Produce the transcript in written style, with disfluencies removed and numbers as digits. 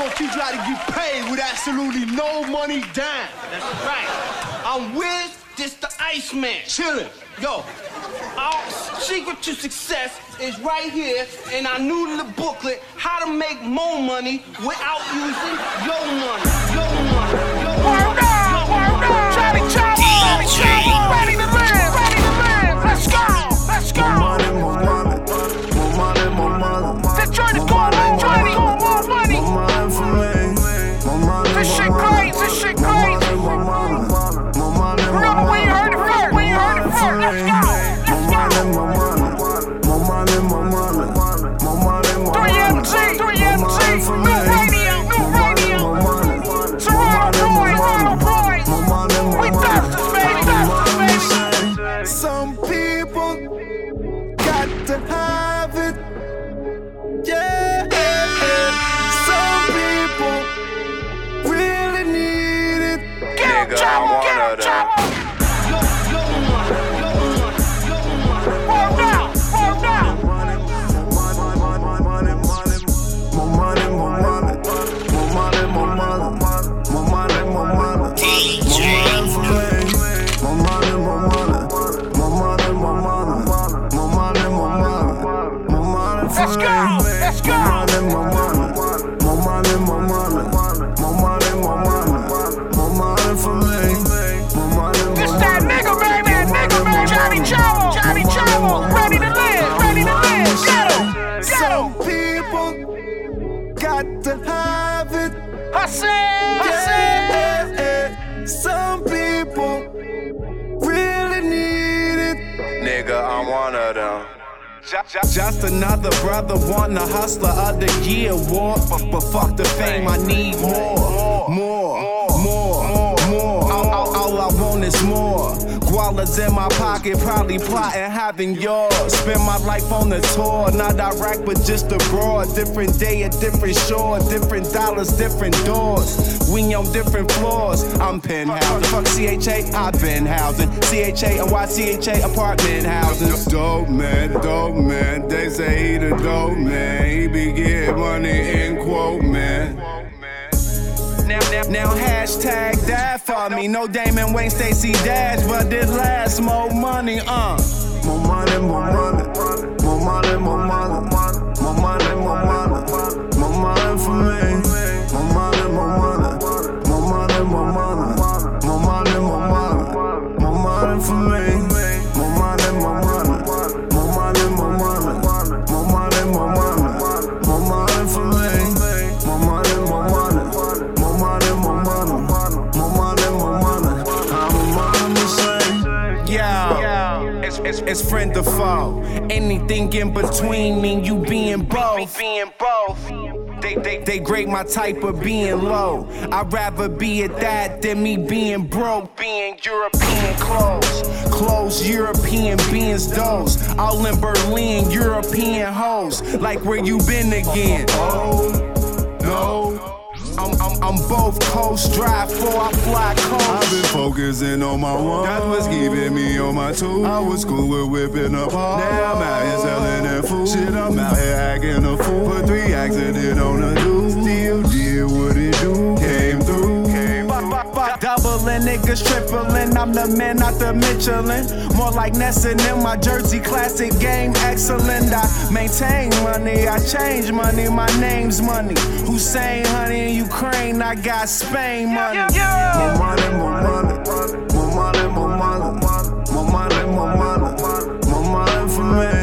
gonna teach you how to get paid with absolutely no money down. That's right. I'm Wiz, this the Iceman. Chillin'. Yo, our secret to success is right here in our new little booklet, How to Make More Money Without Using Your Money. Your money. Your money. Word up. Johnny Chavo. Ready to live. Ready to live. Let's go. Let's go. More money, more money. More money, more money. The joint is going more money. More money. More money for me. More money, This shit crazy. This shit crazy. more money. More money, Remember when you heard it first. When you heard it first. Let's go. Let's go. more money. More money, more money. More money, more money. 3MG. 3MG. New radio. New radio. Toronto boys. We dusters, baby. Dusters, baby. Some people got to have it. Yeah. Some people really need it. Get him, Chavo. Get him, Chavo. Word up. Word up. More money, more money. More money, more money. More money, more money. DJ. More money, more money. More money, more money. More money, more money. More money for Let's go. Let's go. More money, more money. More money, more money. More money, more money for me. More money, more This that nigga, baby. Nigga, man. Johnny Chavo. Johnny Chavo. Ready to live. Ready to live. Get him. Get Some him. people got to have it. I said. Some people really need it. Nigga, I'm one of them. Just another brother wanting a hustler of the year award, but fuck the fame, I need more. All I want is more. Guala's in my pocket, probably plotting having yours. Spend my life on the tour, not Iraq, but just abroad. Different day, a different shore, different dollars, different doors. We on different floors. I'm penthouse. Fuck CHA, I've been housing. CHA and YCHA apartment houses. Dope man, they say he the dope man. He be getting money in quote man. Now hashtag that for me. No Damon Wayne Stacy Dash, but it lasts more money, More money, more money. More money, more money. More money, more money. More money for me. More money, more money. More money, more money. More money, more money. More money for me. More money, more money. More money, more money. More money, more money. More money for me. More money, more money. More money, more money. More money, more money. I'm a money slave. Yeah, it's friend or foe. Anything in between mean you being both. They grade my type of being low. I'd rather be at that than me being broke. Being European clothes, European beans, those. All in Berlin, European hoes. Like where you been again? Oh, no. I'm both coast drive before I fly coast. I've been focusing on my one. That's what's keeping me on my two. I was cool with whipping up hard. Now I'm out here selling that food. Shit, I'm out here acting a fool. Put 3 accident on the do. Still did what it do. Came through. Doubling niggas, tripling. I'm the man, not the Michelin. More like Nesson in my jersey, classic game, excellent. I maintain money, I change money. My name's money. Hussein, honey, in Ukraine, I got Spain money. More money, more money. More money, more money. More money, more money. More money for me.